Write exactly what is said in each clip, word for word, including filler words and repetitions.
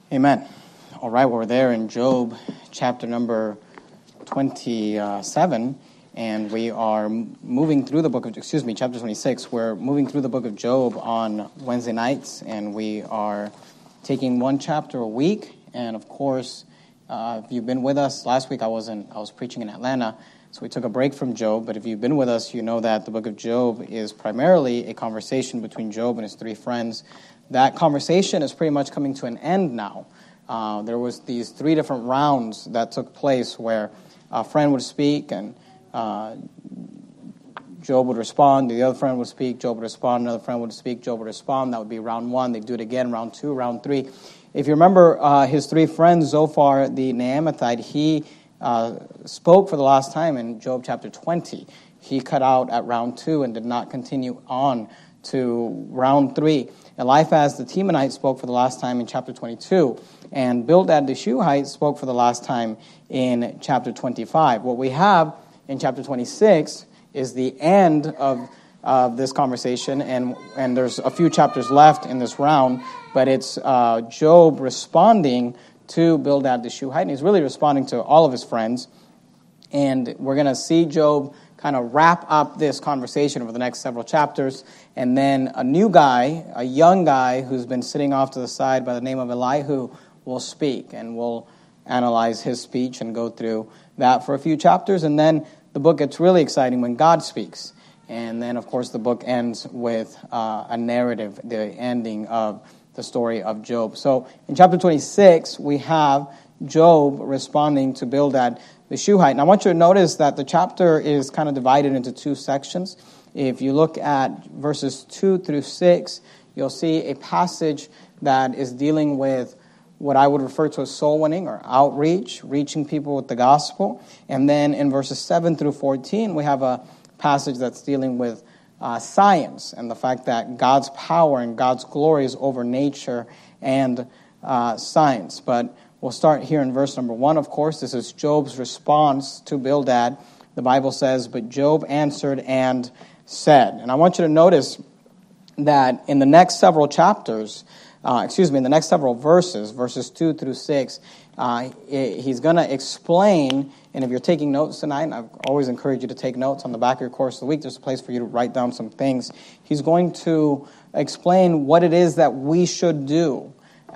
Amen. All right, well, we're there in Job chapter number twenty-seven, and we are moving through the book of, excuse me, chapter twenty-six. We're moving through the book of Job on Wednesday nights, and we are taking one chapter a week. And of course, uh, if you've been with us, last week I wasn't, I was preaching in Atlanta, so we took a break from Job. But if you've been with us, you know that the book of Job is primarily a conversation between Job and his three friends. That conversation is pretty much coming to an end now. Uh, there was these three different rounds that took place where a friend would speak and uh, Job would respond. The other friend would speak. Job would respond. Another friend would speak. Job would respond. That would be round one. They'd do it again, round two, round three. If you remember uh, his three friends, Zophar the Naamathite, he uh, spoke for the last time in Job chapter twenty. He cut out at round two and did not continue on to round three. Eliphaz the Temanite spoke for the last time in chapter twenty-two, and Bildad the Shuhite spoke for the last time in chapter twenty-five. What we have in chapter twenty-six is the end of of this conversation, and, and there's a few chapters left in this round, but it's uh, Job responding to Bildad the Shuhite, and he's really responding to all of his friends, and we're going to see Job kind of wrap up this conversation over the next several chapters, and then a new guy, a young guy who's been sitting off to the side by the name of Elihu will speak, and we'll analyze his speech and go through that for a few chapters, and then the book gets really exciting when God speaks, and then, of course, the book ends with uh, a narrative, the ending of the story of Job. So in chapter twenty-six, we have Job responding to Bildad the Shuhite. And I want you to notice that the chapter is kind of divided into two sections. If you look at verses two through six, you'll see a passage that is dealing with what I would refer to as soul winning or outreach, reaching people with the gospel. And then in verses seven through fourteen, we have a passage that's dealing with uh, science and the fact that God's power and God's glory is over nature and uh, science. But we'll start here in verse number one, of course. This is Job's response to Bildad. The Bible says, "But Job answered and said." And I want you to notice that in the next several chapters, uh, excuse me, in the next several verses, verses two through six, uh, he's going to explain, and if you're taking notes tonight, and I always encourage you to take notes on the back of your course of the week, there's a place for you to write down some things. He's going to explain what it is that we should do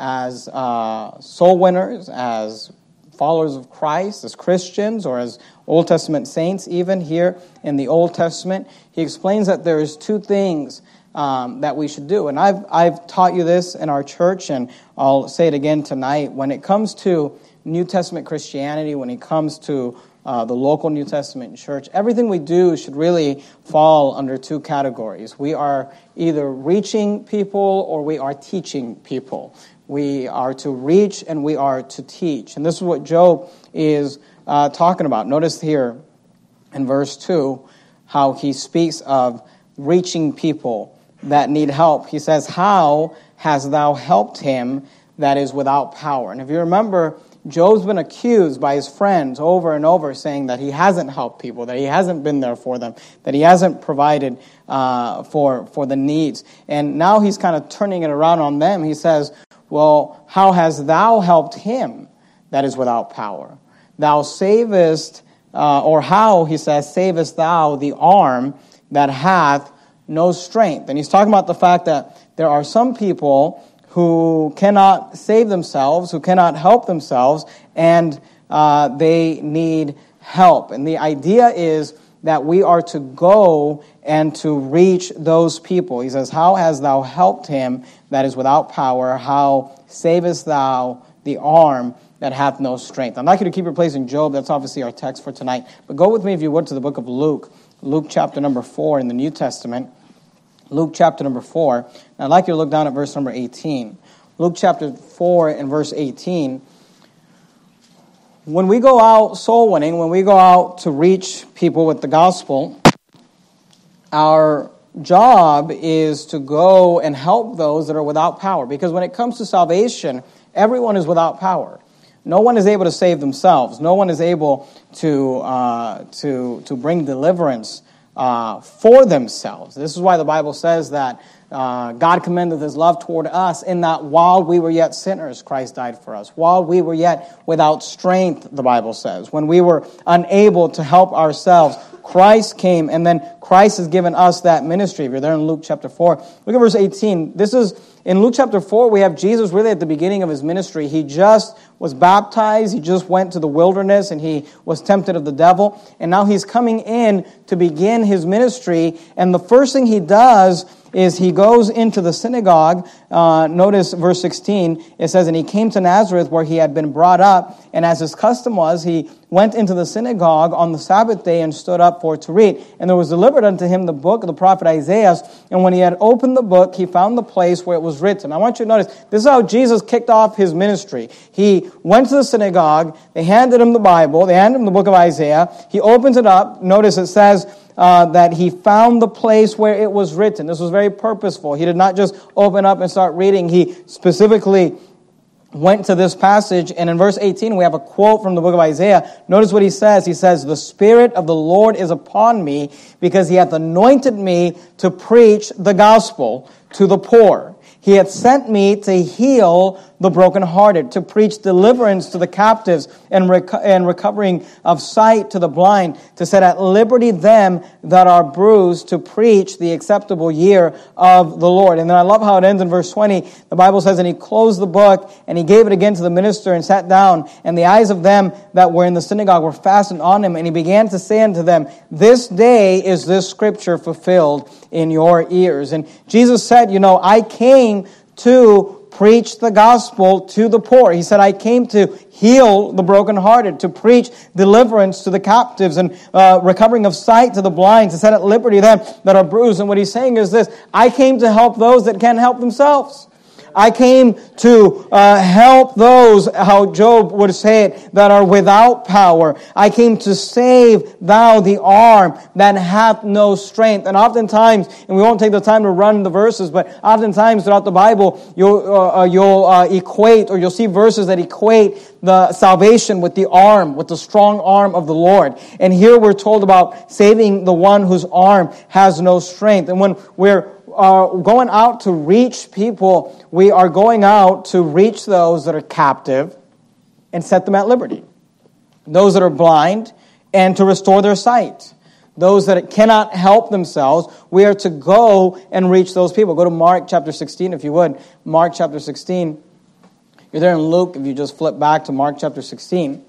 as uh, soul winners, as followers of Christ, as Christians, or as Old Testament saints, even here in the Old Testament. He explains that there's two things um, that we should do. And I've I've taught you this in our church, and I'll say it again tonight. When it comes to New Testament Christianity, when it comes to uh, the local New Testament church, everything we do should really fall under two categories. We are either reaching people or we are teaching people. We are to reach and we are to teach. And this is what Job is uh, talking about. Notice here in verse two how he speaks of reaching people that need help. He says, "How hast thou helped him that is without power?" And if you remember, Job's been accused by his friends over and over saying that he hasn't helped people, that he hasn't been there for them, that he hasn't provided uh, for, for the needs. And now he's kind of turning it around on them. He says, "Well, how hast thou helped him that is without power? Thou savest, uh, or how," he says, "savest thou the arm that hath no strength?" And he's talking about the fact that there are some people who cannot save themselves, who cannot help themselves, and uh, they need help. And the idea is that we are to go and to reach those people. He says, "How hast thou helped him that is without power? How savest thou the arm that hath no strength?" I'd like you to keep your place in Job. That's obviously our text for tonight. But go with me, if you would, to the book of Luke. Luke chapter number four in the New Testament. Luke chapter number four. And I'd like you to look down at verse number eighteen. Luke chapter four and verse eighteen. When we go out soul winning, when we go out to reach people with the gospel, our job is to go and help those that are without power. Because when it comes to salvation, everyone is without power. No one is able to save themselves. No one is able to uh, to to bring deliverance uh, for themselves. This is why the Bible says that Uh, God commended his love toward us in that while we were yet sinners, Christ died for us. While we were yet without strength, the Bible says. When we were unable to help ourselves, Christ came, and then Christ has given us that ministry. If you're there in Luke chapter four, look at verse eighteen. This is, in Luke chapter four, we have Jesus really at the beginning of his ministry. He just was baptized. He just went to the wilderness, and he was tempted of the devil. And now he's coming in to begin his ministry. And the first thing he does is he goes into the synagogue. Uh, notice verse sixteen. It says, and he came to Nazareth where he had been brought up. And as his custom was, he went into the synagogue on the Sabbath day and stood up for to read. And there was delivered unto him the book of the prophet Isaiah. And when he had opened the book, he found the place where it was written. I want you to notice, this is how Jesus kicked off his ministry. He went to the synagogue. They handed him the Bible. They handed him the book of Isaiah. He opens it up. Notice it says uh, that he found the place where it was written. This was very purposeful. He did not just open up and start reading. He specifically went to this passage, and in verse eighteen, we have a quote from the book of Isaiah. Notice what he says. He says, the Spirit of the Lord is upon me, because he hath anointed me to preach the gospel to the poor. He hath sent me to heal the brokenhearted, to preach deliverance to the captives, and, reco- and recovering of sight to the blind, to set at liberty them that are bruised, to preach the acceptable year of the Lord. And then I love how it ends in verse twenty. The Bible says, and he closed the book, and he gave it again to the minister, and sat down. And the eyes of them that were in the synagogue were fastened on him. And he began to say unto them, this day is this scripture fulfilled in your ears. And Jesus said, you know, I came to preach the gospel to the poor. He said, I came to heal the brokenhearted, to preach deliverance to the captives, and uh, recovering of sight to the blind, to set at liberty them that are bruised. And what he's saying is this, I came to help those that can't help themselves. I came to uh, help those, how Job would say it, that are without power. I came to save thou the arm that hath no strength. And oftentimes, and we won't take the time to run the verses, but oftentimes throughout the Bible, you'll, uh, you'll uh, equate, or you'll see verses that equate the salvation with the arm, with the strong arm of the Lord. And here we're told about saving the one whose arm has no strength. And when we're are going out to reach people, we are going out to reach those that are captive and set them at liberty. Those that are blind, and to restore their sight. Those that cannot help themselves, we are to go and reach those people. Go to Mark chapter sixteen, if you would. Mark chapter sixteen. You're there in Luke, if you just flip back to Mark chapter sixteen.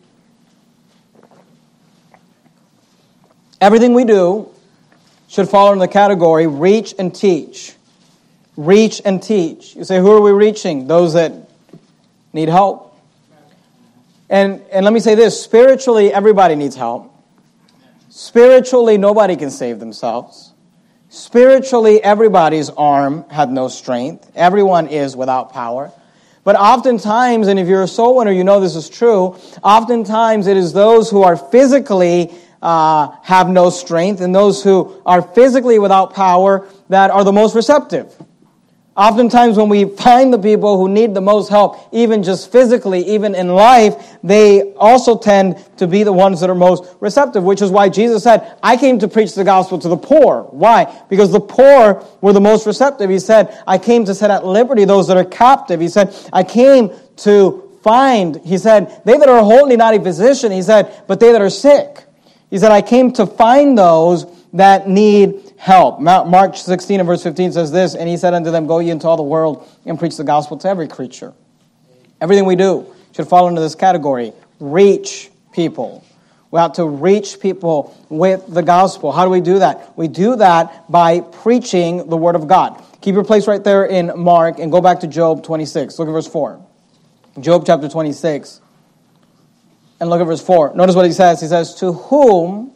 Everything we do should fall in the category reach and teach. Reach and teach. You say, who are we reaching? Those that need help. And, and let me say this, spiritually, everybody needs help. Spiritually, nobody can save themselves. Spiritually, everybody's arm had no strength. Everyone is without power. But oftentimes, and if you're a soul winner, you know this is true, oftentimes it is those who are physically Uh, have no strength, and those who are physically without power that are the most receptive. Oftentimes when we find the people who need the most help, even just physically, even in life, they also tend to be the ones that are most receptive, which is why Jesus said, I came to preach the gospel to the poor. Why? Because the poor were the most receptive. He said, I came to set at liberty those that are captive. He said, I came to find, he said, they that are wholly not a physician, he said, but they that are sick. He said, I came to find those that need help. Mark sixteen and verse fifteen says this, and he said unto them, go ye into all the world and preach the gospel to every creature. Everything we do should fall into this category. Reach people. We have to reach people with the gospel. How do we do that? We do that by preaching the word of God. Keep your place right there in Mark and go back to Job twenty-six. Look at verse four. Job chapter twenty-six. And look at verse four. Notice what he says. He says, to whom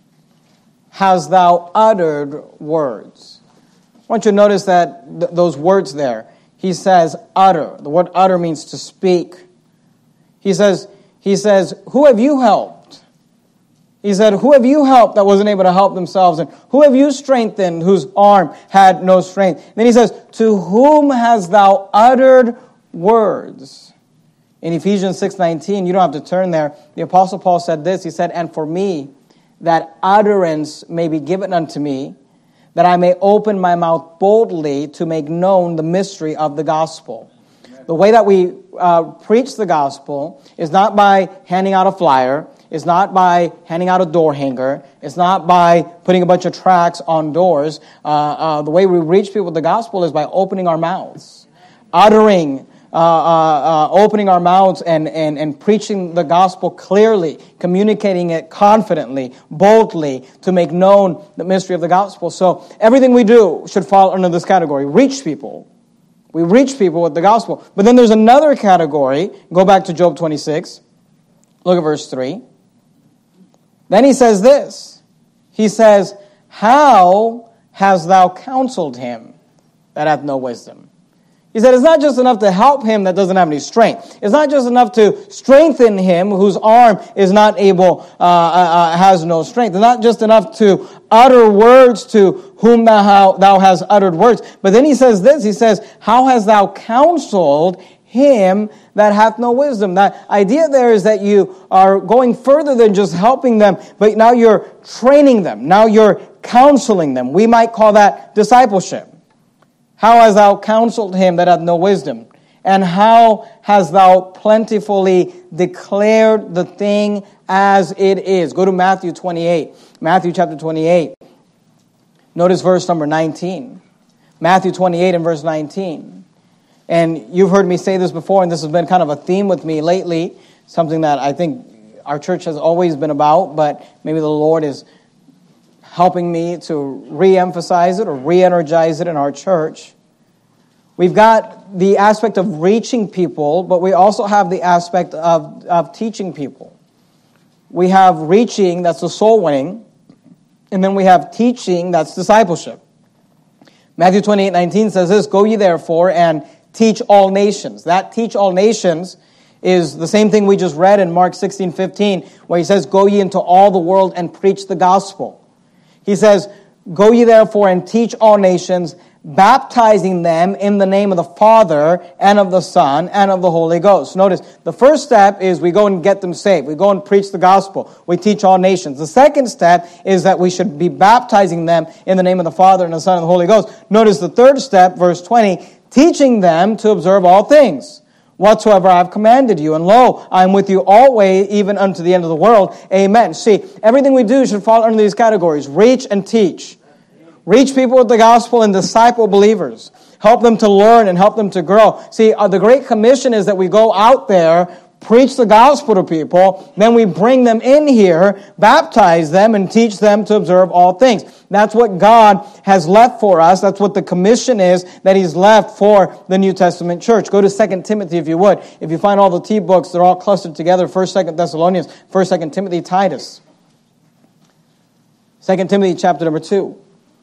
hast thou uttered words? I want you to notice that th- those words there. He says utter. The word utter means to speak. He says, he says, who have you helped? He said, who have you helped that wasn't able to help themselves? And who have you strengthened whose arm had no strength? And then he says, to whom hast thou uttered words? In Ephesians six nineteen, you don't have to turn there, the Apostle Paul said this, he said, and for me, that utterance may be given unto me, that I may open my mouth boldly to make known the mystery of the gospel. The way that we uh, preach the gospel is not by handing out a flyer. It's not by handing out a door hanger. It's not by putting a bunch of tracts on doors. Uh, uh, the way we reach people with the gospel is by opening our mouths, uttering, uh, uh, uh, opening our mouths and, and, and preaching the gospel clearly, communicating it confidently, boldly, to make known the mystery of the gospel. So everything we do should fall under this category. Reach people. We reach people with the gospel. But then there's another category. Go back to Job twenty-six. Look at verse three. Then he says this. He says, how hast thou counseled him that hath no wisdom? He said it's not just enough to help him that doesn't have any strength. It's not just enough to strengthen him whose arm is not able, uh, uh, has no strength. It's not just enough to utter words to whom thou, thou hast uttered words. But then he says this. He says, how hast thou counseled him that hath no wisdom? That idea there is that you are going further than just helping them, but now you're training them. Now you're counseling them. We might call that discipleship. How hast thou counseled him that hath no wisdom? And how hast thou plentifully declared the thing as it is? Go to Matthew twenty-eight. Matthew chapter twenty-eight. Notice verse number nineteen. Matthew twenty-eight and verse nineteen. And you've heard me say this before, and this has been kind of a theme with me lately, something that I think our church has always been about, but maybe the Lord is helping me to re-emphasize it or re-energize it in our church. We've got the aspect of reaching people, but we also have the aspect of, of teaching people. We have reaching, that's the soul winning, and then we have teaching, that's discipleship. Matthew twenty-eight nineteen says this, go ye therefore and teach all nations. That teach all nations is the same thing we just read in Mark sixteen fifteen, where he says, go ye into all the world and preach the gospel. He says, go ye therefore and teach all nations, baptizing them in the name of the Father and of the Son and of the Holy Ghost. Notice, the first step is we go and get them saved. We go and preach the gospel. We teach all nations. The second step is that we should be baptizing them in the name of the Father and the Son and the Holy Ghost. Notice the third step, verse twenty, teaching them to observe all things, whatsoever I have commanded you. And lo, I am with you always, even unto the end of the world. Amen. See, everything we do should fall under these categories. Reach and teach. Reach people with the gospel and disciple believers. Help them to learn and help them to grow. See, uh, the Great Commission is that we go out there, preach the gospel to people, then we bring them in here, baptize them, and teach them to observe all things. That's what God has left for us. That's what the commission is that He's left for the New Testament church. Go to Second Timothy if you would. If you find all the T books, they're all clustered together. First, Second Thessalonians, First, Second Timothy, Titus. Second Timothy chapter number two.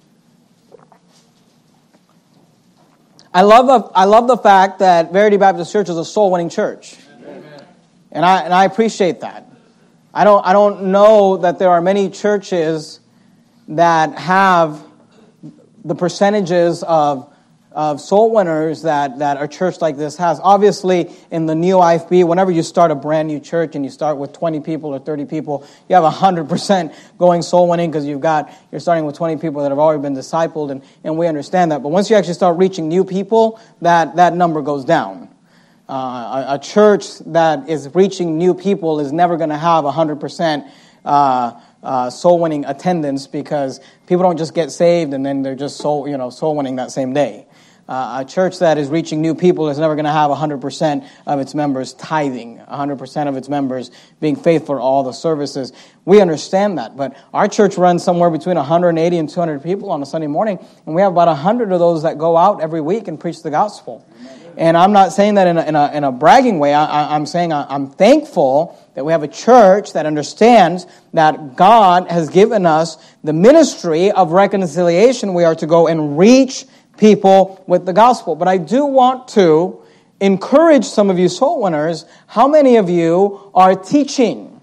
I love the, I love the fact that Verity Baptist Church is a soul-winning church. Amen. And I and I appreciate that. I don't I don't know that there are many churches that have the percentages of of soul winners that, that a church like this has. Obviously, in the Neo I F B, whenever you start a brand new church and you start with twenty people or thirty people, you have one hundred percent going soul winning because you've got, you're starting with twenty people that have already been discipled, and, and we understand that. But once you actually start reaching new people, that, that number goes down. Uh, a, a church that is reaching new people is never going to have one hundred percent uh, uh, soul-winning attendance, because people don't just get saved and then they're just soul, you know, soul-winning that same day. Uh, a church that is reaching new people is never going to have one hundred percent of its members tithing, one hundred percent of its members being faithful to all the services. We understand that, but our church runs somewhere between one hundred eighty and two hundred people on a Sunday morning, and we have about one hundred of those that go out every week and preach the gospel. And I'm not saying that in a, in a, in a bragging way. I, I, I'm saying I, I'm thankful that we have a church that understands that God has given us the ministry of reconciliation. We are to go and reach people with the gospel. But I do want to encourage some of you soul winners. How many of you are teaching?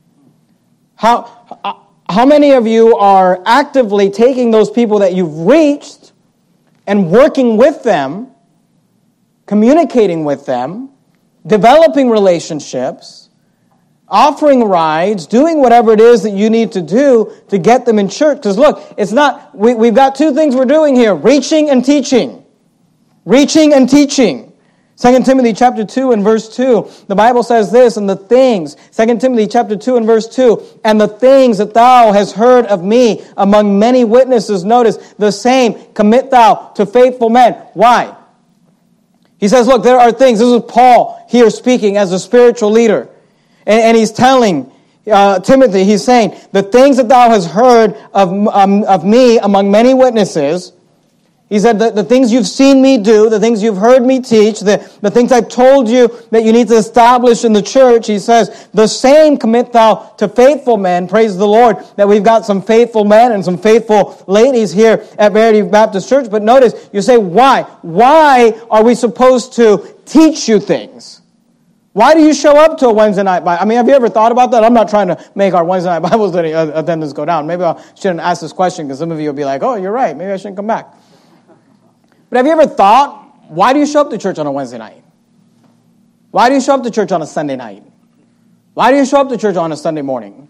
How, how many of you are actively taking those people that you've reached and working with them, communicating with them, developing relationships, offering rides, doing whatever it is that you need to do to get them in church. Because look, it's not, we, we've got two things we're doing here, reaching and teaching. Reaching and teaching. Second Timothy chapter two and verse two, the Bible says this, and the things, Second Timothy chapter two and verse two, and the things that thou hast heard of me among many witnesses, notice, the same commit thou to faithful men. Why? He says, look, there are things, this is Paul here speaking as a spiritual leader, and, and he's telling uh, Timothy, he's saying, the things that thou hast heard of, um, of me among many witnesses. He said that the things you've seen me do, the things you've heard me teach, the, the things I've told you that you need to establish in the church, he says, the same commit thou to faithful men. Praise the Lord that we've got some faithful men and some faithful ladies here at Verity Baptist Church. But notice, you say, why? Why are we supposed to teach you things? Why do you show up to a Wednesday night Bible? I mean, have you ever thought about that? I'm not trying to make our Wednesday night Bible study attendance go down. Maybe I shouldn't ask this question because some of you will be like, oh, you're right. Maybe I shouldn't come back. But have you ever thought, why do you show up to church on a Wednesday night? Why do you show up to church on a Sunday night? Why do you show up to church on a Sunday morning?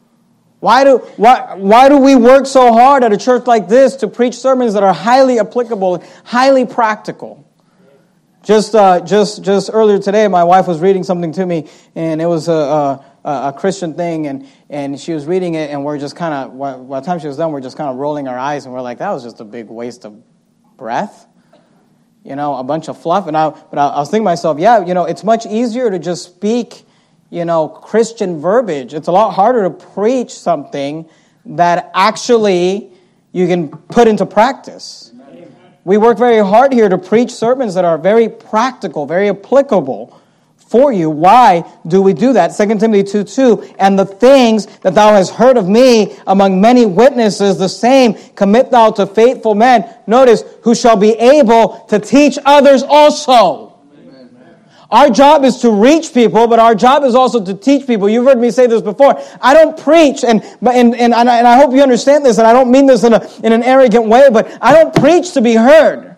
Why do why why do we work so hard at a church like this to preach sermons that are highly applicable, highly practical? Just uh, just just earlier today, my wife was reading something to me, and it was a a, a Christian thing, and and she was reading it, and we're just kind of by the time she was done, we're just kind of rolling our eyes, and we're like, that was just a big waste of breath. You know, a bunch of fluff. And I, but I, I was thinking to myself, yeah, you know, it's much easier to just speak, you know, Christian verbiage. It's a lot harder to preach something that actually you can put into practice. Amen. We work very hard here to preach sermons that are very practical, very applicable for you. Why do we do that? Second Timothy two two, and the things that thou hast heard of me among many witnesses, the same commit thou to faithful men. Notice, who shall be able to teach others also. Amen. Our job is to reach people, but our job is also to teach people. You've heard me say this before. I don't preach, and and and, and I hope you understand this, and I don't mean this in a in an arrogant way, but I don't preach to be heard.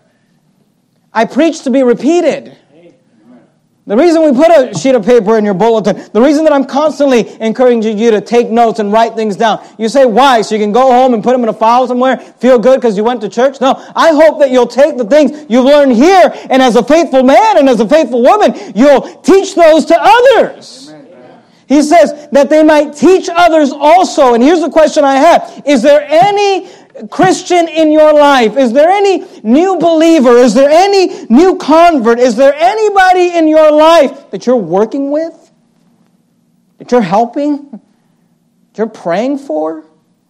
I preach to be repeated. The reason we put a sheet of paper in your bulletin, the reason that I'm constantly encouraging you to take notes and write things down. You say, why? So you can go home and put them in a file somewhere, feel good because you went to church? No, I hope that you'll take the things you've learned here, and as a faithful man and as a faithful woman, you'll teach those to others. Amen. He says that they might teach others also. And here's the question I have. Is there any Christian in your life? Is there any new believer? Is there any new convert? Is there anybody in your life that you're working with? That you're helping? That you're praying for?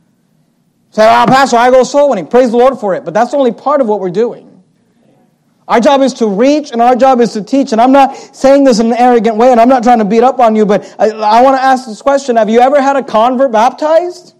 Say, oh, Pastor, I go soul winning. Praise the Lord for it. But that's only part of what we're doing. Our job is to reach, and our job is to teach. And I'm not saying this in an arrogant way, and I'm not trying to beat up on you, but I, I want to ask this question. Have you ever had a convert baptized?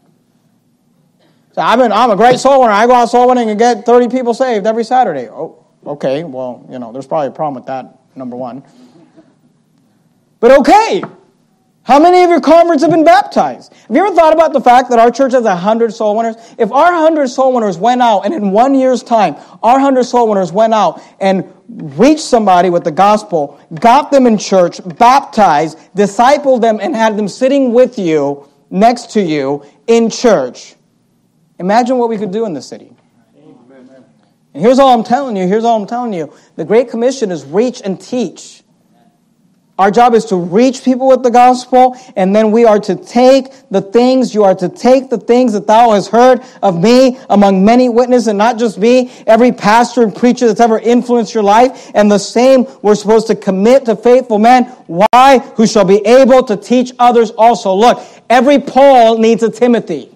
So I'm, an, I'm a great soul winner. I go out soul winning and get thirty people saved every Saturday. Oh, okay. Well, you know, there's probably a problem with that, number one. But okay. How many of your converts have been baptized? Have you ever thought about the fact that our church has one hundred soul winners? If our one hundred soul winners went out, and in one year's time, our one hundred soul winners went out and reached somebody with the gospel, got them in church, baptized, discipled them, and had them sitting with you, next to you, in church, imagine what we could do in the city. Amen. And here's all I'm telling you. Here's all I'm telling you. The Great Commission is reach and teach. Our job is to reach people with the gospel, and then we are to take the things, you are to take the things that thou hast heard of me among many witnesses, and not just me, every pastor and preacher that's ever influenced your life. And the same we're supposed to commit to faithful men. Why? Who shall be able to teach others also. Look, every Paul needs a Timothy.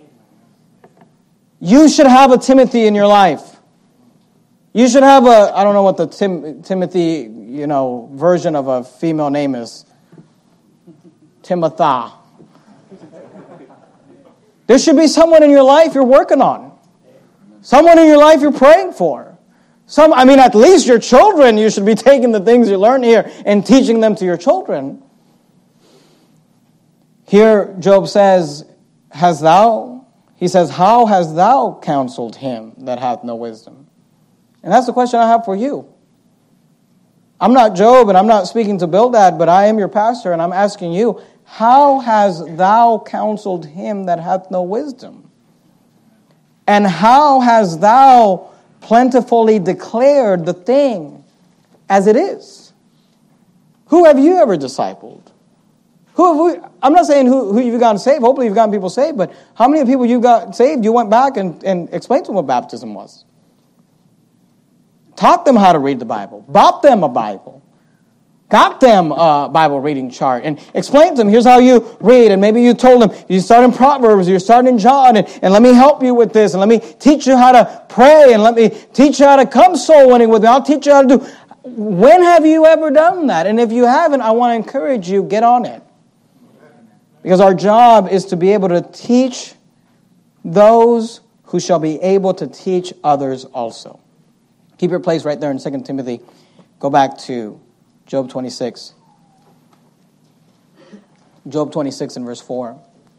You should have a Timothy in your life. You should have a, I don't know what the Tim, Timothy, you know, version of a female name is. Timothy. There should be someone in your life you're working on. Someone in your life you're praying for. Some, I mean, at least your children, you should be taking the things you learn here and teaching them to your children. Here, Job says, Has thou, he says, how hast thou counseled him that hath no wisdom? And that's the question I have for you. I'm not Job, and I'm not speaking to Bildad, but I am your pastor, and I'm asking you, how hast thou counseled him that hath no wisdom? And how hast thou plentifully declared the thing as it is? Who have you ever discipled? Who have we, I'm not saying who, who you've gotten saved. Hopefully you've gotten people saved, but how many people you got saved, you went back and, and explained to them what baptism was? Taught them how to read the Bible. Bought them a Bible. Got them a Bible reading chart and explained to them, here's how you read. And maybe you told them, you start in Proverbs, you're starting in John, and, and let me help you with this, and let me teach you how to pray, and let me teach you how to come soul winning with me. I'll teach you how to do. When have you ever done that? And if you haven't, I want to encourage you, get on it. Because our job is to be able to teach those who shall be able to teach others also. Keep your place right there in Second Timothy. Go back to Job twenty-six. Job twenty-six and verse four.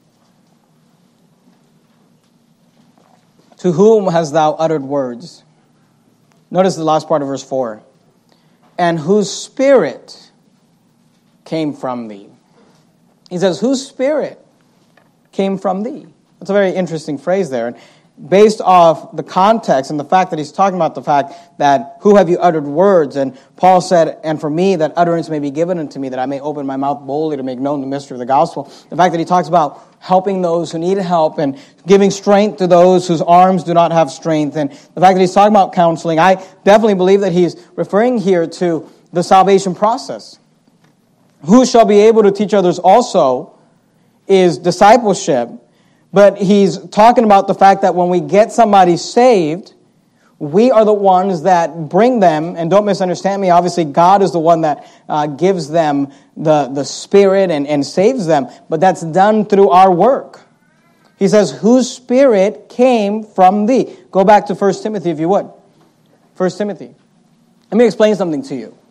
To whom hast thou uttered words? Notice the last part of verse four. And whose spirit came from thee? He says, whose spirit came from thee? That's a very interesting phrase there. And based off the context and the fact that he's talking about the fact that who have you uttered words? And Paul said, and for me that utterance may be given unto me, that I may open my mouth boldly to make known the mystery of the gospel. The fact that he talks about helping those who need help and giving strength to those whose arms do not have strength. And the fact that he's talking about counseling, I definitely believe that he's referring here to the salvation process. Who shall be able to teach others also is discipleship. But he's talking about the fact that when we get somebody saved, we are the ones that bring them, and don't misunderstand me, obviously God is the one that uh, gives them the, the Spirit and, and saves them, but that's done through our work. He says, whose spirit came from thee? Go back to First Timothy if you would. First Timothy. Let me explain something to you.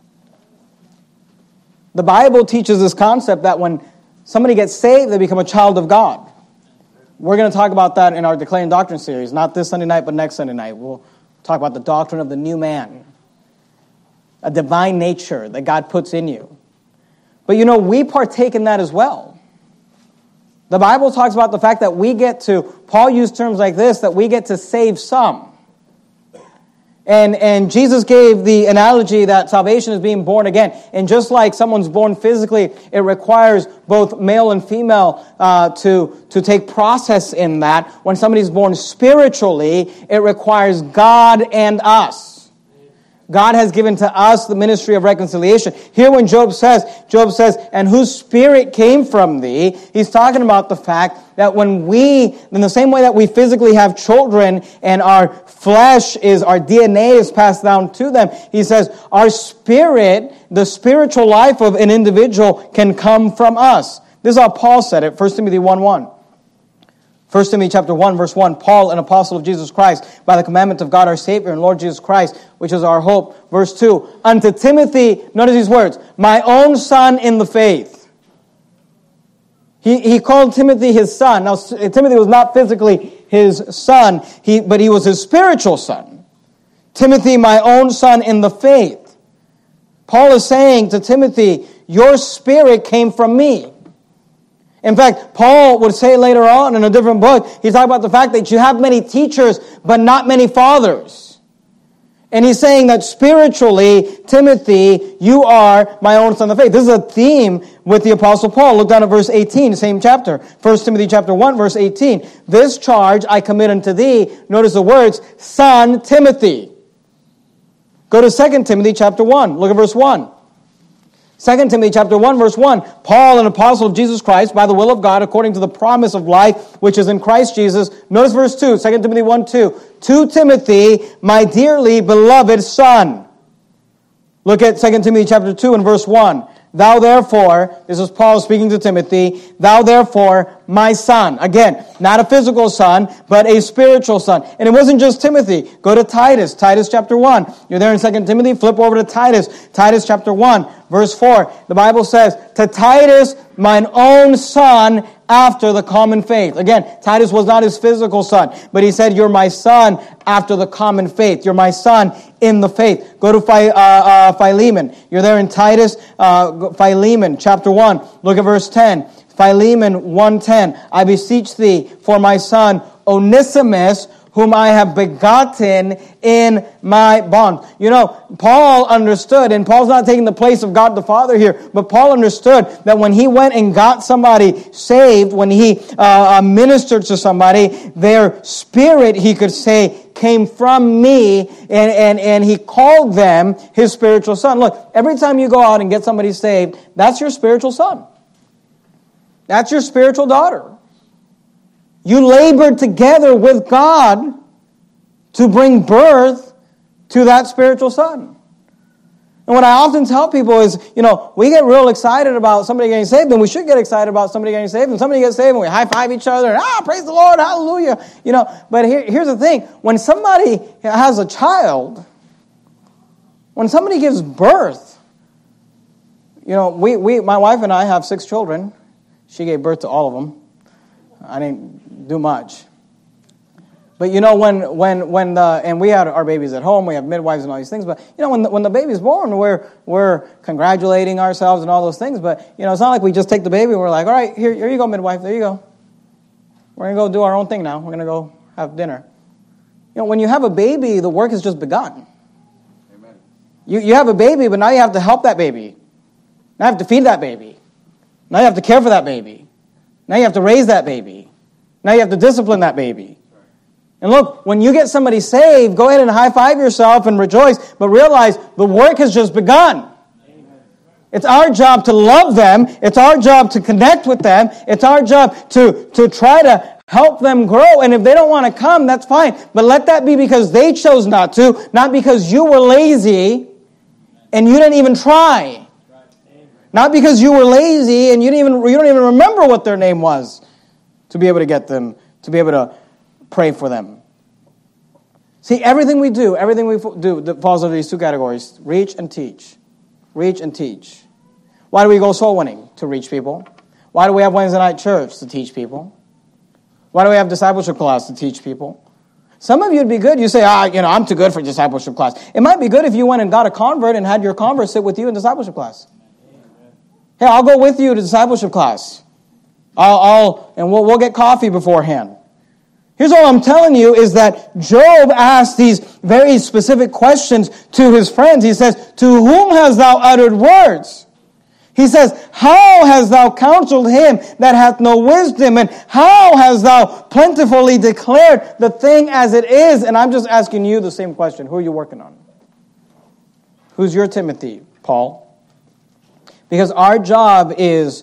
The Bible teaches this concept that when somebody gets saved, they become a child of God. We're going to talk about that in our Declaring Doctrine series. Not this Sunday night, but next Sunday night. We'll talk about the doctrine of the new man. A divine nature that God puts in you. But you know, we partake in that as well. The Bible talks about the fact that we get to, Paul used terms like this, that we get to save some. And and Jesus gave the analogy that salvation is being born again. And just like someone's born physically, it requires both male and female uh, to, to take process in that. When somebody's born spiritually, it requires God and us. God has given to us the ministry of reconciliation. Here when Job says, Job says, and whose spirit came from thee, he's talking about the fact that when we, in the same way that we physically have children and our flesh is, our D N A is passed down to them, he says, our spirit, the spiritual life of an individual can come from us. This is how Paul said it, First Timothy one one. First Timothy chapter one, verse one, Paul, an apostle of Jesus Christ, by the commandment of God our Savior and Lord Jesus Christ, which is our hope. Verse two, unto Timothy, notice these words, my own son in the faith. He, he called Timothy his son. Now, Timothy was not physically his son, he, but he was his spiritual son. Timothy, my own son in the faith. Paul is saying to Timothy, your spirit came from me. In fact, Paul would say later on in a different book, he's talking about the fact that you have many teachers, but not many fathers. And he's saying that spiritually, Timothy, you are my own son of faith. This is a theme with the Apostle Paul. Look down at verse eighteen, same chapter. First Timothy chapter one, verse eighteen. This charge I commit unto thee, notice the words, son Timothy. Go to Second Timothy chapter one, look at verse one. Second Timothy chapter one, verse one, Paul, an apostle of Jesus Christ, by the will of God, according to the promise of life, which is in Christ Jesus. Notice verse two, Second Timothy one, two. To Timothy, my dearly beloved son. Look at Second Timothy chapter two and verse one. Thou therefore, this is Paul speaking to Timothy, thou therefore, my son. Again, not a physical son, but a spiritual son. And it wasn't just Timothy. Go to Titus, Titus chapter one. You're there in Second Timothy, flip over to Titus, Titus chapter one, verse four. The Bible says, to Titus, mine own son after the common faith. Again, Titus was not his physical son, but he said, you're my son after the common faith. You're my son in the faith. Go to Phi, uh, uh, Philemon. You're there in Titus, uh, Philemon, chapter one. Look at verse ten. Philemon one ten. I beseech thee for my son Onesimus, whom I have begotten in my bond. You know, Paul understood, and Paul's not taking the place of God the Father here, but Paul understood that when he went and got somebody saved, when he uh, ministered to somebody, their spirit, he could say, came from me, and, and, and he called them his spiritual son. Look, every time you go out and get somebody saved, that's your spiritual son. That's your spiritual daughter. You labored together with God to bring birth to that spiritual son. And what I often tell people is, you know, we get real excited about somebody getting saved, and we should get excited about somebody getting saved, and somebody gets saved, and we high-five each other, and, ah, praise the Lord, hallelujah. You know, but here, here's the thing. When somebody has a child, when somebody gives birth, you know, we, we my wife and I have six children. She gave birth to all of them. I didn't do much. But you know, when when when the and we had our babies at home, we have midwives and all these things. But you know, when the, when the baby's born, we're we're congratulating ourselves and all those things. But you know, it's not like we just take the baby and we're like, all right, here here you go, midwife, there you go. We're gonna go do our own thing now. We're gonna go have dinner. You know, when you have a baby, the work has just begun. Amen. You you have a baby, but now you have to help that baby. Now you have to feed that baby. Now you have to care for that baby. Now you have to raise that baby. Now you have to discipline that baby. And look, when you get somebody saved, go ahead and high-five yourself and rejoice, but realize the work has just begun. It's our job to love them. It's our job to connect with them. It's our job to, to try to help them grow. And if they don't want to come, that's fine. But let that be because they chose not to, not because you were lazy and you didn't even try. Not because you were lazy and you didn't even you don't even remember what their name was to be able to get them, to be able to pray for them. See, everything we do, everything we do that falls under these two categories, reach and teach. Reach and teach. Why do we go soul winning? To reach people. Why do we have Wednesday night church? To teach people. Why do we have discipleship class? To teach people. Some of you would be good. You say, ah, you know, I'm too good for discipleship class. It might be good if you went and got a convert and had your convert sit with you in discipleship class. Hey, I'll go with you to discipleship class. I'll, I'll and we'll, we'll get coffee beforehand. Here's all I'm telling you is that Job asked these very specific questions to his friends. He says, to whom hast thou uttered words? He says, how hast thou counseled him that hath no wisdom? And how hast thou plentifully declared the thing as it is? And I'm just asking you the same question. Who are you working on? Who's your Timothy, Paul? Because our job is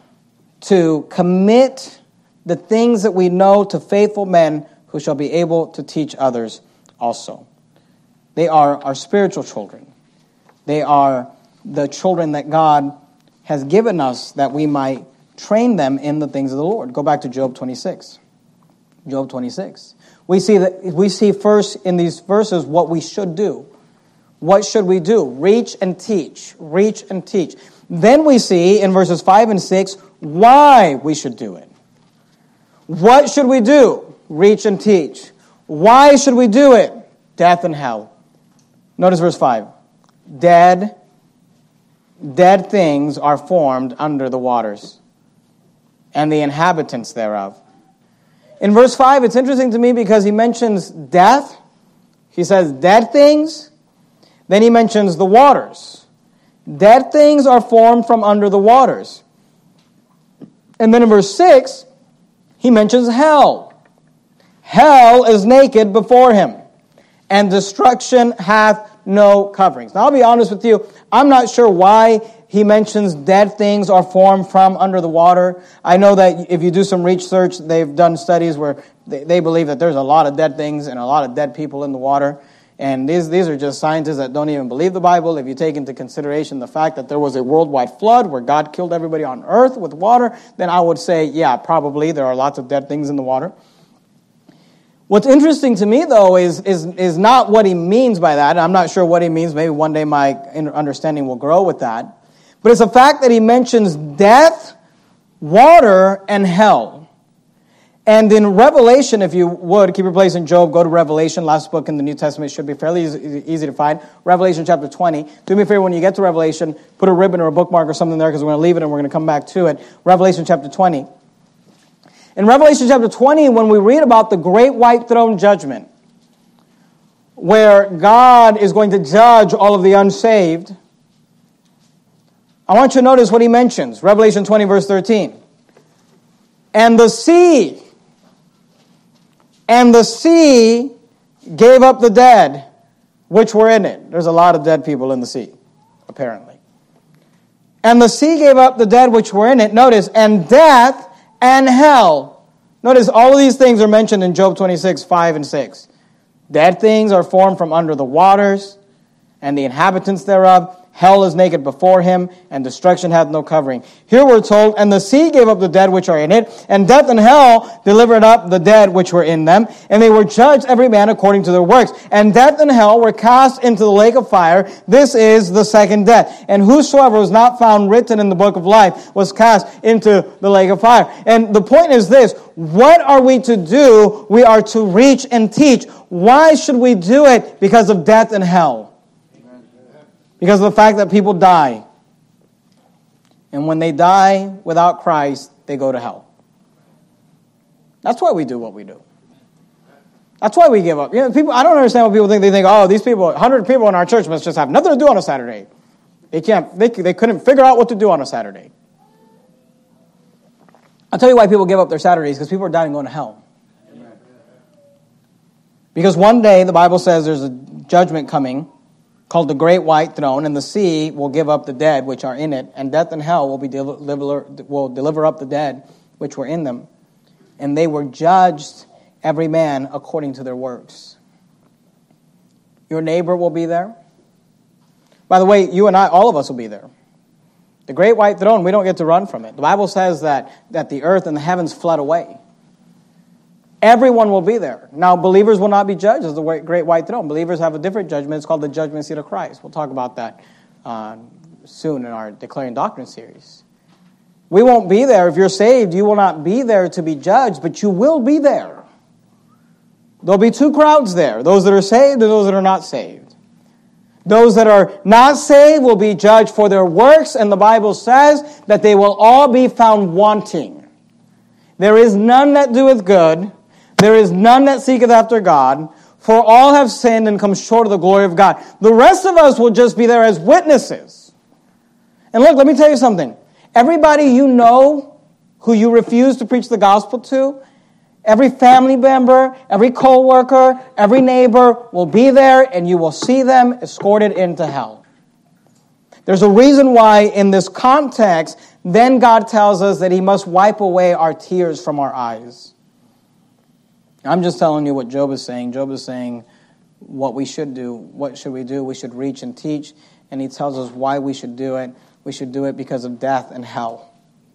to commit the things that we know to faithful men who shall be able to teach others also. They are our spiritual children. They are the children that God has given us that we might train them in the things of the Lord. Go back to Job twenty-six. Job twenty-six. We see that we see first in these verses what we should do. What should we do? Reach and teach. Reach and teach. Then we see in verses five and six why we should do it. What should we do? Reach and teach. Why should we do it? Death and hell. Notice verse five. Dead, dead things are formed under the waters, and the inhabitants thereof. In verse five, it's interesting to me because he mentions death. He says dead things. Then he mentions the waters. Dead things are formed from under the waters. And then in verse six, he mentions hell. Hell is naked before him, and destruction hath no coverings. Now, I'll be honest with you. I'm not sure why he mentions dead things are formed from under the water. I know that if you do some research, they've done studies where they, they believe that there's a lot of dead things and a lot of dead people in the water. And these, these are just scientists that don't even believe the Bible. If you take into consideration the fact that there was a worldwide flood where God killed everybody on earth with water, then I would say, yeah, probably there are lots of dead things in the water. What's interesting to me, though, is, is, is not what he means by that. I'm not sure what he means. Maybe one day my understanding will grow with that. But it's the fact that he mentions death water, and hell. And in Revelation, if you would, keep your place in Job, go to Revelation, last book in the New Testament, should be fairly easy, easy to find. Revelation chapter twenty. Do me a favor, when you get to Revelation, put a ribbon or a bookmark or something there, because we're going to leave it and we're going to come back to it. Revelation chapter twenty. In Revelation chapter twenty, when we read about the great white throne judgment, where God is going to judge all of the unsaved, I want you to notice what he mentions. Revelation twenty, verse thirteen. And the sea, and the sea gave up the dead which were in it. There's a lot of dead people in the sea, apparently. And the sea gave up the dead which were in it. Notice, and death and hell. Notice all of these things are mentioned in Job twenty-six, five and six. Dead things are formed from under the waters, and the inhabitants thereof. Hell is naked before him, and destruction hath no covering. Here we're told, and the sea gave up the dead which are in it, and death and hell delivered up the dead which were in them, and they were judged every man according to their works. And death and hell were cast into the lake of fire. This is the second death. And whosoever was not found written in the book of life was cast into the lake of fire. And the point is this: what are we to do? We are to reach and teach. Why should we do it? Because of death and hell. Because of the fact that people die. And when they die without Christ, they go to hell. That's why we do what we do. That's why we give up. You know, people, I don't understand what people think. They think, oh, these people, one hundred people in our church must just have nothing to do on a Saturday. They can't. They, they couldn't figure out what to do on a Saturday. I'll tell you why people give up their Saturdays, because people are dying and going to hell. Because one day, the Bible says there's a judgment coming called the Great White Throne, and the sea will give up the dead which are in it, and death and hell will be deliver, will deliver up the dead which were in them. And they were judged, every man according to their works. Your neighbor will be there. By the way, you and I, all of us will be there. The Great White Throne, we don't get to run from it. The Bible says that, that the earth and the heavens fled away. Everyone will be there. Now, believers will not be judged as the Great White Throne. Believers have a different judgment. It's called the Judgment Seat of Christ. We'll talk about that uh, soon in our Declaring Doctrine series. We won't be there. If you're saved, you will not be there to be judged, but you will be there. There'll be two crowds there, those that are saved and those that are not saved. Those that are not saved will be judged for their works, and the Bible says that they will all be found wanting. There is none that doeth good. There is none that seeketh after God, for all have sinned and come short of the glory of God. The rest of us will just be there as witnesses. And look, let me tell you something. Everybody you know who you refuse to preach the gospel to, every family member, every co-worker, every neighbor will be there, and you will see them escorted into hell. There's a reason why in this context, then God tells us that he must wipe away our tears from our eyes. I'm just telling you what Job is saying. Job is saying what we should do. What should we do? We should reach and teach. And he tells us why we should do it. We should do it because of death and hell.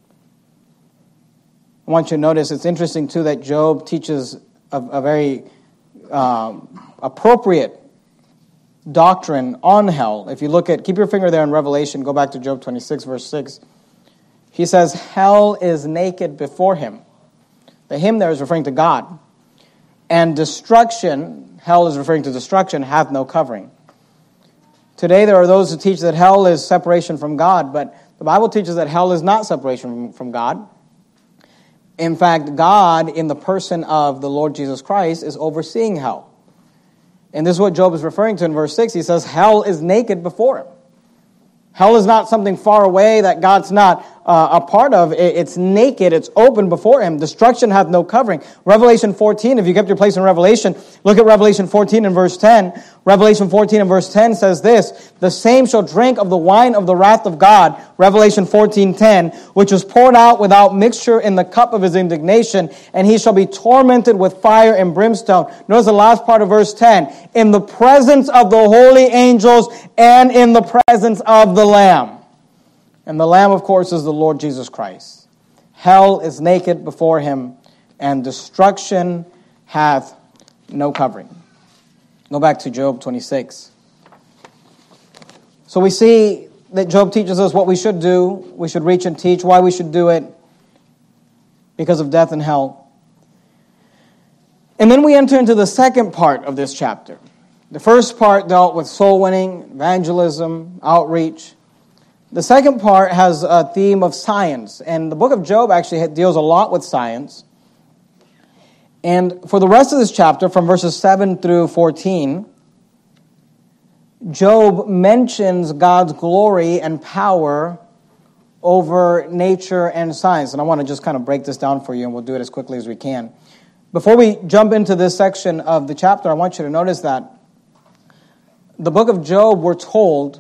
I want you to notice, it's interesting too that Job teaches a, a very um, appropriate doctrine on hell. If you look at, keep your finger there in Revelation, go back to Job twenty-six, verse six. He says, hell is naked before him. The him there is referring to God. And destruction, hell is referring to destruction, hath no covering. Today there are those who teach that hell is separation from God, but the Bible teaches that hell is not separation from, from God. In fact, God, in the person of the Lord Jesus Christ, is overseeing hell. And this is what Job is referring to in verse six. He says, hell is naked before him. Hell is not something far away that God's not uh, a part of. It's naked. It's open before him. Destruction hath no covering. Revelation fourteen, if you kept your place in Revelation, look at Revelation fourteen and verse ten. Revelation fourteen and verse ten says this, the same shall drink of the wine of the wrath of God, Revelation fourteen ten, which was poured out without mixture in the cup of his indignation, and he shall be tormented with fire and brimstone. Notice the last part of verse ten, in the presence of the holy angels and in the presence of the Lamb. And the Lamb, of course, is the Lord Jesus Christ. Hell is naked before him, and destruction hath no covering. Go back to Job twenty-six. So we see that Job teaches us what we should do. We should reach and teach, why we should do it. because of death and hell. And then we enter into the second part of this chapter. The first part dealt with soul winning, evangelism, outreach. The second part has a theme of science, and the book of Job actually deals a lot with science. And for the rest of this chapter, from verses seven through fourteen, Job mentions God's glory and power over nature and science. And I want to just kind of break this down for you, and we'll do it as quickly as we can. Before we jump into this section of the chapter, I want you to notice that the book of Job, we're told,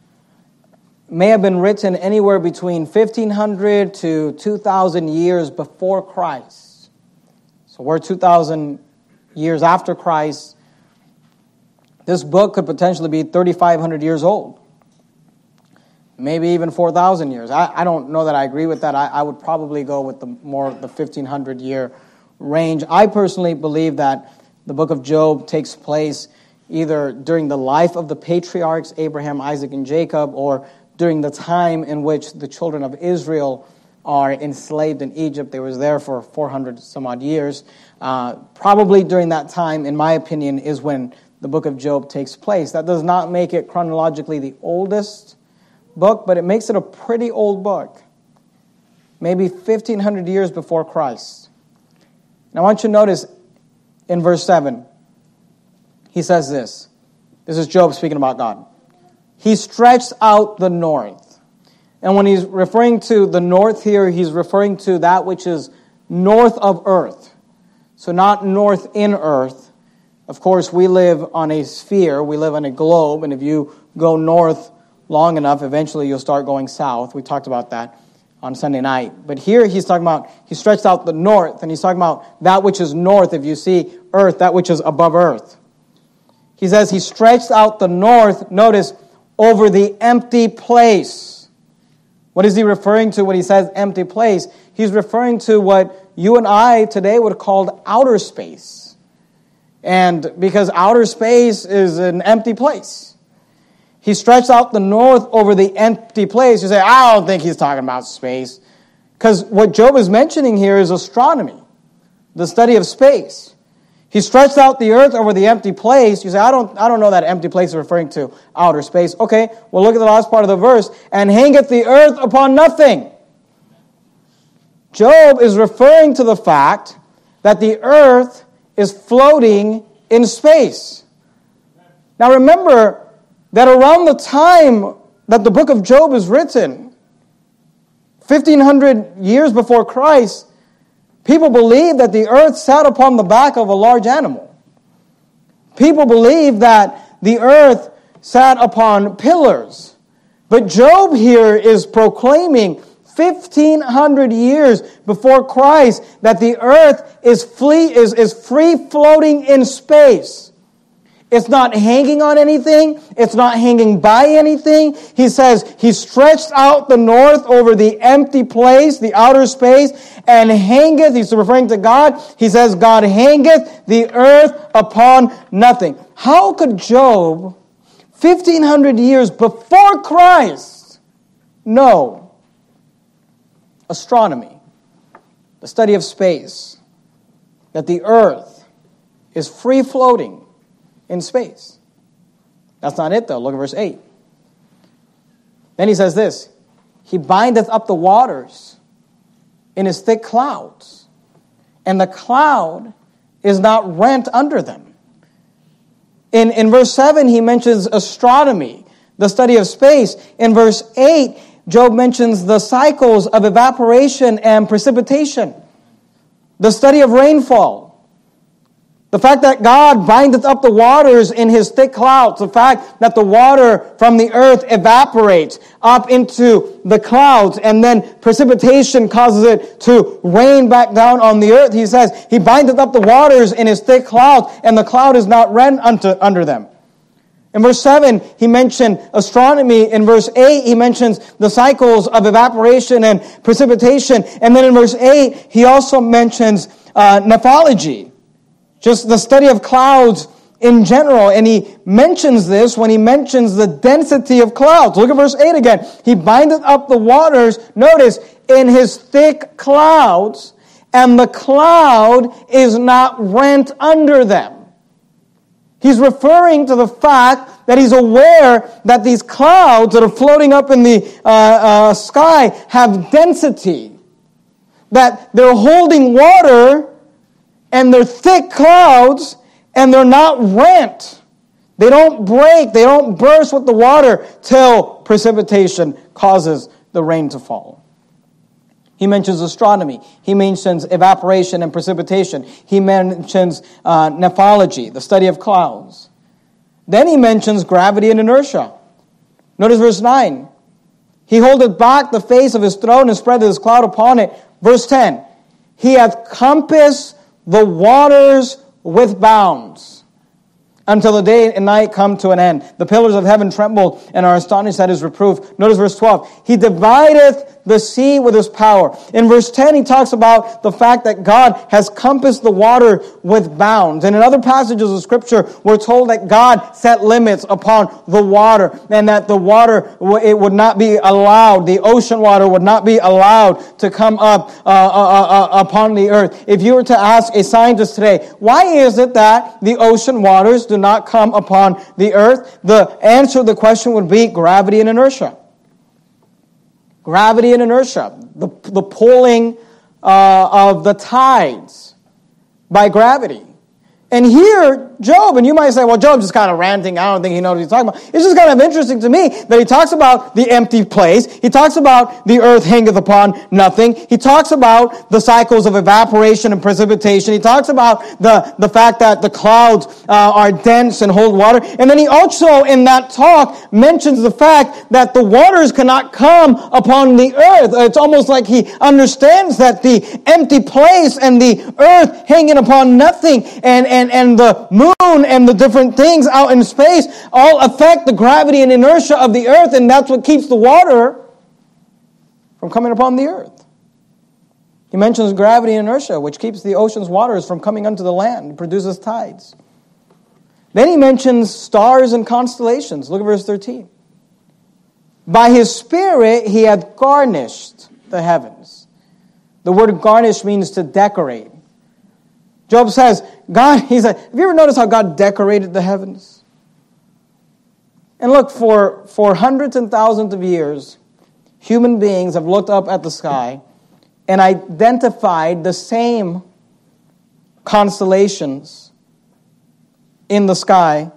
may have been written anywhere between fifteen hundred to two thousand years before Christ. So we're two thousand years after Christ. This book could potentially be thirty-five hundred years old. Maybe even four thousand years. I, I don't know that I agree with that. I, I would probably go with the more the fifteen hundred year range. I personally believe that the book of Job takes place either during the life of the patriarchs, Abraham, Isaac, and Jacob, or during the time in which the children of Israel are enslaved in Egypt. They were there for four hundred some odd years. Uh, probably during that time, in my opinion, is when the book of Job takes place. That does not make it chronologically the oldest book, but it makes it a pretty old book. Maybe fifteen hundred years before Christ. And I want you to notice in verse seven, he says this. This is Job speaking about God. He stretched out the north. And when he's referring to the north here, he's referring to that which is north of earth. So not north in earth. Of course, we live on a sphere. We live on a globe. And if you go north long enough, eventually you'll start going south. We talked about that on Sunday night. But here he's talking about, he stretched out the north. And he's talking about that which is north. If you see earth, that which is above earth. He says he stretched out the north, notice, over the empty place. What is he referring to when he says empty place? He's referring to what you and I today would call outer space. And because outer space is an empty place. He stretched out the north over the empty place. You say, I don't think he's talking about space. Because what Job is mentioning here is astronomy, the study of space. He stretched out the earth over the empty place. You say, I don't, I don't know that empty place is referring to outer space. Okay, well look at the last part of the verse. And hangeth the earth upon nothing. Job is referring to the fact that the earth is floating in space. Now remember that around the time that the book of Job is written, fifteen hundred years before Christ, people believe that the earth sat upon the back of a large animal. People believe that the earth sat upon pillars. But Job here is proclaiming fifteen hundred years before Christ that the earth is free, is, is free floating in space. It's not hanging on anything. It's not hanging by anything. He says he stretched out the north over the empty place, the outer space, and hangeth, he's referring to God, he says God hangeth the earth upon nothing. How could Job, fifteen hundred years before Christ, know astronomy, the study of space, that the earth is free floating in space? That's not it though. Look at verse eight. Then he says this, he bindeth up the waters in his thick clouds, and the cloud is not rent under them. In, in verse seven, he mentions astronomy, the study of space. In verse eight, Job mentions the cycles of evaporation and precipitation, the study of rainfall. The fact that God bindeth up the waters in his thick clouds. The fact that the water from the earth evaporates up into the clouds and then precipitation causes it to rain back down on the earth. He says, he bindeth up the waters in his thick clouds and the cloud is not rent unto, under them. In verse seven, he mentioned astronomy. In verse eight, he mentions the cycles of evaporation and precipitation. And then in verse eight, he also mentions uh, nephology. Just the study of clouds in general. And he mentions this when he mentions the density of clouds. Look at verse eight again. He bindeth up the waters, notice, in his thick clouds, and the cloud is not rent under them. He's referring to the fact that he's aware that these clouds that are floating up in the uh, uh, sky have density, that they're holding water, and they're thick clouds, and they're not rent. They don't break, they don't burst with the water till precipitation causes the rain to fall. He mentions astronomy. He mentions evaporation and precipitation. He mentions uh, nephology, the study of clouds. Then he mentions gravity and inertia. Notice verse nine. He holdeth back the face of his throne and spreadeth his cloud upon it. Verse ten. He hath compassed the waters with bounds, until the day and night come to an end. The pillars of heaven tremble and are astonished at his reproof. Notice verse twelve. He divideth the sea with his power. In verse ten, he talks about the fact that God has compassed the water with bounds. And in other passages of Scripture, we're told that God set limits upon the water, and that the water, it would not be allowed, the ocean water would not be allowed to come up uh, uh, uh, upon the earth. If you were to ask a scientist today, why is it that the ocean waters do not come upon the earth? The answer to the question would be gravity and inertia. Gravity and inertia, the, the pulling uh, of the tides by gravity. And here, Job, and you might say, well, Job's just kind of ranting. I don't think he knows what he's talking about. It's just kind of interesting to me that he talks about the empty place. He talks about the earth hangeth upon nothing. He talks about the cycles of evaporation and precipitation. He talks about the, the fact that the clouds uh, are dense and hold water. And then he also, in that talk, mentions the fact that the waters cannot come upon the earth. It's almost like he understands that the empty place and the earth hanging upon nothing and, and And, and the moon and the different things out in space all affect the gravity and inertia of the earth, and that's what keeps the water from coming upon the earth. He mentions gravity and inertia, which keeps the ocean's waters from coming unto the land, produces tides. Then he mentions stars and constellations. Look at verse thirteen. By his Spirit he hath garnished the heavens. The word garnish means to decorate. Job says, God, he said, have you ever noticed how God decorated the heavens? And look, for, for hundreds and thousands of years, human beings have looked up at the sky and identified the same constellations in the sky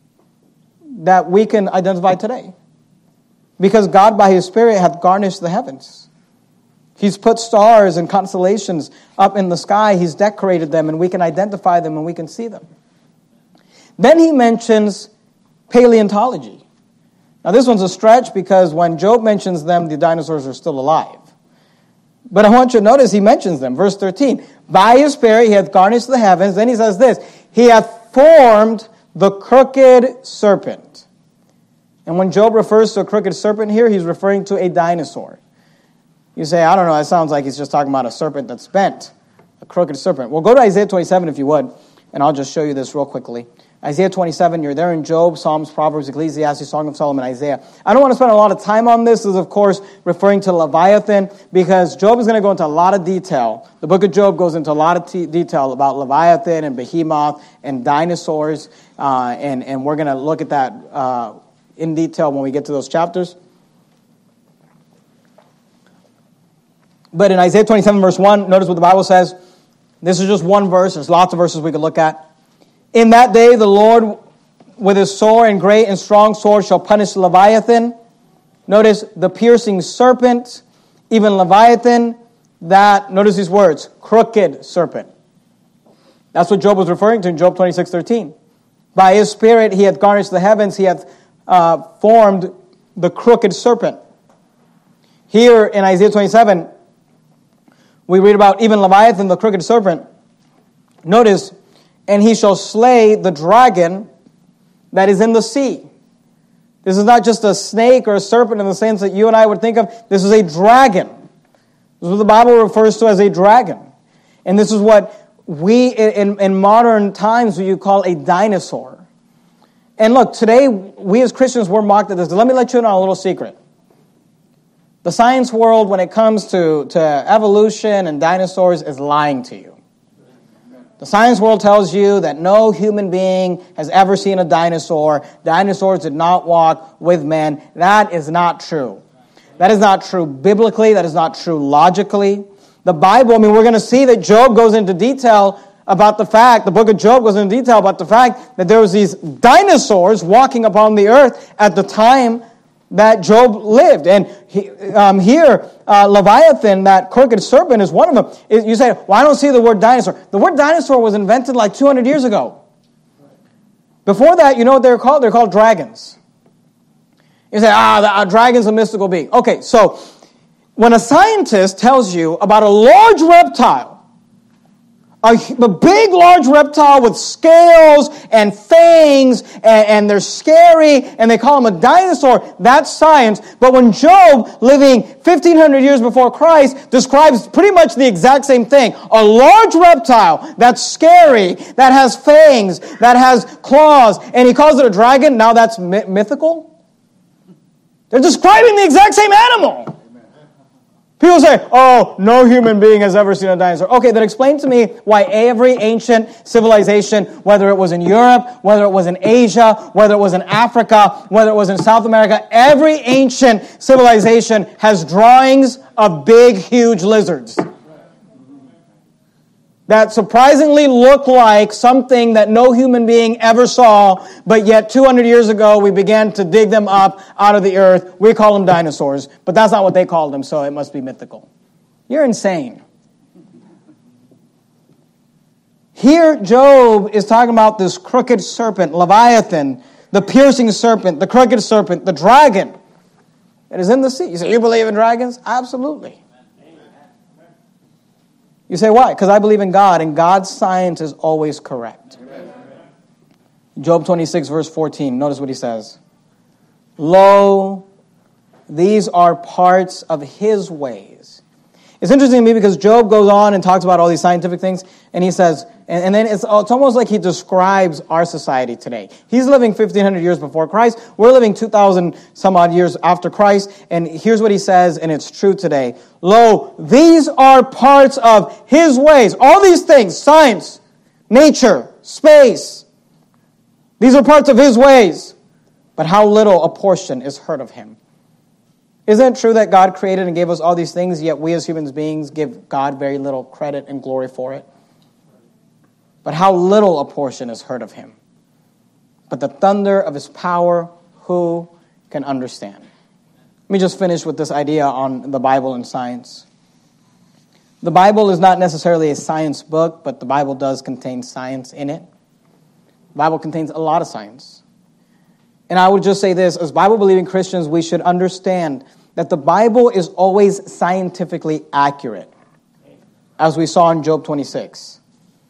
that we can identify today. Because God, by his Spirit, hath garnished the heavens. He's put stars and constellations up in the sky. He's decorated them, and we can identify them and we can see them. Then he mentions paleontology. Now this one's a stretch because when Job mentions them, the dinosaurs are still alive. But I want you to notice he mentions them. Verse thirteen, by his Spirit he hath garnished the heavens. Then he says this, he hath formed the crooked serpent. And when Job refers to a crooked serpent here, he's referring to a dinosaur. You say, I don't know, that sounds like he's just talking about a serpent that's bent, a crooked serpent. Well, go to Isaiah twenty-seven if you would, and I'll just show you this real quickly. Isaiah twenty-seven, you're there in Job, Psalms, Proverbs, Ecclesiastes, Song of Solomon, Isaiah. I don't want to spend a lot of time on this. This is, of course, referring to Leviathan, because Job is going to go into a lot of detail. The book of Job goes into a lot of t- detail about Leviathan and Behemoth and dinosaurs, uh, and, and we're going to look at that uh, in detail when we get to those chapters. But in Isaiah twenty-seven, verse one, notice what the Bible says. This is just one verse. There's lots of verses we could look at. In that day, the Lord, with his sore and great and strong sword, shall punish Leviathan. Notice the piercing serpent, even Leviathan, that, notice these words, crooked serpent. That's what Job was referring to in Job twenty-six thirteen. By his Spirit he hath garnished the heavens, he hath uh, formed the crooked serpent. Here in Isaiah twenty-seven, we read about even Leviathan, the crooked serpent. Notice, and he shall slay the dragon that is in the sea. This is not just a snake or a serpent in the sense that you and I would think of. This is a dragon. This is what the Bible refers to as a dragon. And this is what we, in, in modern times, you call a dinosaur. And look, today, we as Christians, we're mocked at this. Let me let you in on a little secret. The science world, when it comes to, to evolution and dinosaurs, is lying to you. The science world tells you that no human being has ever seen a dinosaur. Dinosaurs did not walk with men. That is not true. That is not true biblically. That is not true logically. The Bible, I mean, we're going to see that Job goes into detail about the fact, the book of Job goes into detail about the fact that there was these dinosaurs walking upon the earth at the time that Job lived. And he, um, here, uh, Leviathan, that crooked serpent, is one of them. It, you say, well, I don't see the word dinosaur. The word dinosaur was invented like two hundred years ago. Before that, you know what they're called? They're called dragons. You say, ah, the, uh, dragon's a mystical being. Okay, so when a scientist tells you about a large reptile, A, a big, large reptile with scales and fangs, and, and they're scary, and they call them a dinosaur. That's science. But when Job, living fifteen hundred years before Christ, describes pretty much the exact same thing, a large reptile that's scary, that has fangs, that has claws, and he calls it a dragon, now that's mi- mythical? They're describing the exact same animal. People say, oh, no human being has ever seen a dinosaur. Okay, then explain to me why every ancient civilization, whether it was in Europe, whether it was in Asia, whether it was in Africa, whether it was in South America, every ancient civilization has drawings of big, huge lizards that surprisingly look like something that no human being ever saw, but yet two hundred years ago we began to dig them up out of the earth. We call them dinosaurs, but that's not what they called them, so it must be mythical. You're insane. Here, Job is talking about this crooked serpent, Leviathan, the piercing serpent, the crooked serpent, the dragon that is in the sea. You say, you believe in dragons? Absolutely. You say, why? Because I believe in God, and God's science is always correct. Amen. Job twenty-six, verse fourteen. Notice what he says. Lo, these are parts of his ways. It's interesting to me because Job goes on and talks about all these scientific things, and he says, and, and then it's, it's almost like he describes our society today. He's living fifteen hundred years before Christ. We're living two thousand some odd years after Christ, and here's what he says, and it's true today. Lo, these are parts of his ways. All these things, science, nature, space, these are parts of his ways. But how little a portion is heard of him. Isn't it true that God created and gave us all these things, yet we as human beings give God very little credit and glory for it? But how little a portion is heard of him. But the thunder of his power, who can understand? Let me just finish with this idea on the Bible and science. The Bible is not necessarily a science book, but the Bible does contain science in it. The Bible contains a lot of science. And I would just say this, as Bible-believing Christians, we should understand that the Bible is always scientifically accurate, as we saw in Job twenty-six.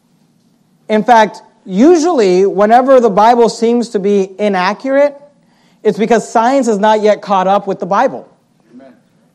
In fact, usually, whenever the Bible seems to be inaccurate, it's because science has not yet caught up with the Bible. Amen.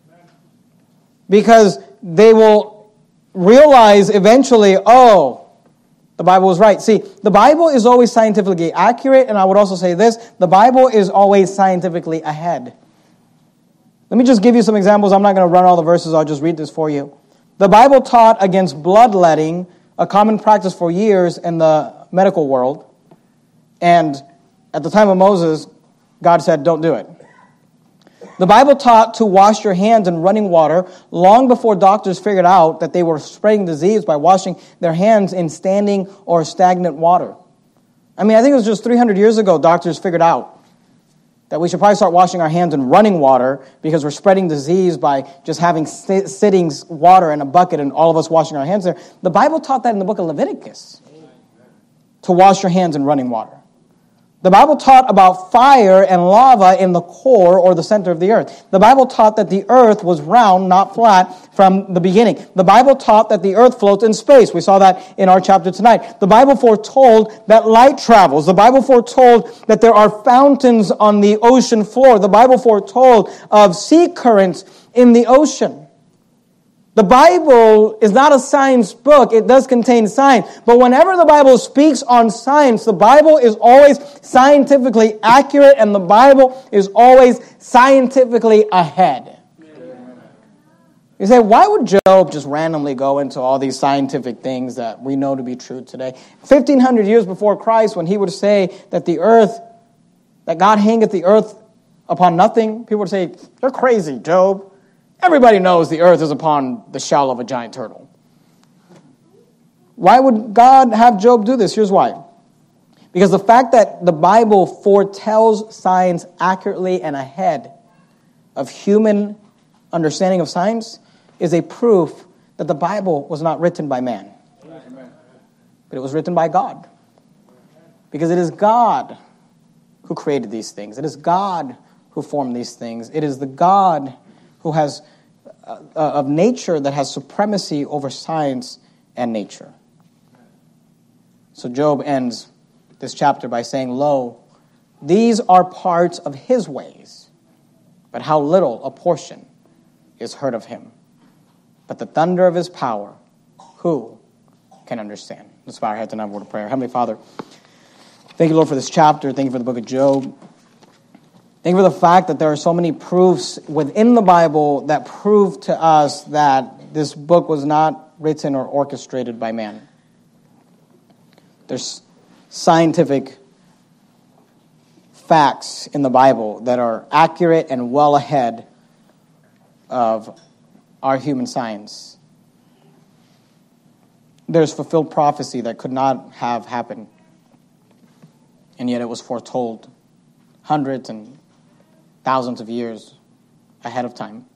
Because they will realize eventually, oh, the Bible was right. See, the Bible is always scientifically accurate, and I would also say this, the Bible is always scientifically ahead. Let me just give you some examples. I'm not going to run all the verses. I'll just read this for you. The Bible taught against bloodletting, a common practice for years in the medical world. And at the time of Moses, God said, don't do it. The Bible taught to wash your hands in running water long before doctors figured out that they were spreading disease by washing their hands in standing or stagnant water. I mean, I think it was just three hundred years ago doctors figured out that we should probably start washing our hands in running water because we're spreading disease by just having sit- sitting water in a bucket and all of us washing our hands there. The Bible taught that in the book of Leviticus, to wash your hands in running water. The Bible taught about fire and lava in the core or the center of the earth. The Bible taught that the earth was round, not flat, from the beginning. The Bible taught that the earth floats in space. We saw that in our chapter tonight. The Bible foretold that light travels. The Bible foretold that there are fountains on the ocean floor. The Bible foretold of sea currents in the ocean. The Bible is not a science book. It does contain science. But whenever the Bible speaks on science, the Bible is always scientifically accurate and the Bible is always scientifically ahead. You say, why would Job just randomly go into all these scientific things that we know to be true today? fifteen hundred years before Christ, when he would say that the earth, that God hangeth the earth upon nothing, people would say, you're crazy, Job. Everybody knows the earth is upon the shell of a giant turtle. Why would God have Job do this? Here's why. Because the fact that the Bible foretells science accurately and ahead of human understanding of science is a proof that the Bible was not written by man, but it was written by God. Because it is God who created these things. It is God who formed these things. It is the God who has, uh, of nature, that has supremacy over science and nature. So Job ends this chapter by saying, lo, these are parts of his ways, but how little a portion is heard of him. But the thunder of his power, who can understand? Let's bow our heads and have a word of prayer. Heavenly Father, thank you, Lord, for this chapter. Thank you for the book of Job. Thank you for the fact that there are so many proofs within the Bible that prove to us that this book was not written or orchestrated by man. There's scientific facts in the Bible that are accurate and well ahead of our human science. There's fulfilled prophecy that could not have happened, and yet it was foretold hundreds and thousands of years ahead of time.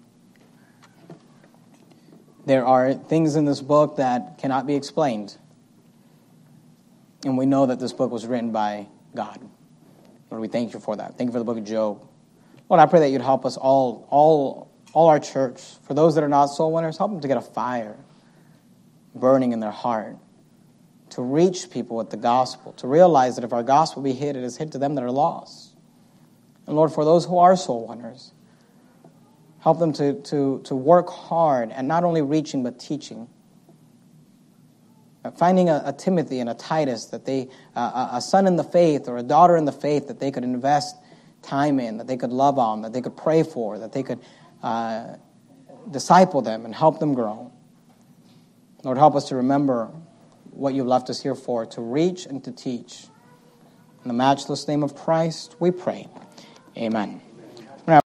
There are things in this book that cannot be explained, and we know that this book was written by God. Lord, we thank you for that. Thank you for the book of Job. Lord, I pray that you'd help us all, all, all our church. For those that are not soul winners, help them to get a fire burning in their heart to reach people with the gospel, to realize that if our gospel be hid, it is hid to them that are lost. And Lord, for those who are soul winners, help them to, to, to work hard at not only reaching but teaching. Finding a, a Timothy and a Titus, that they, uh, a son in the faith or a daughter in the faith that they could invest time in, that they could love on, that they could pray for, that they could uh, disciple them and help them grow. Lord, help us to remember what you've left us here for, to reach and to teach. In the matchless name of Christ, we pray. Amen.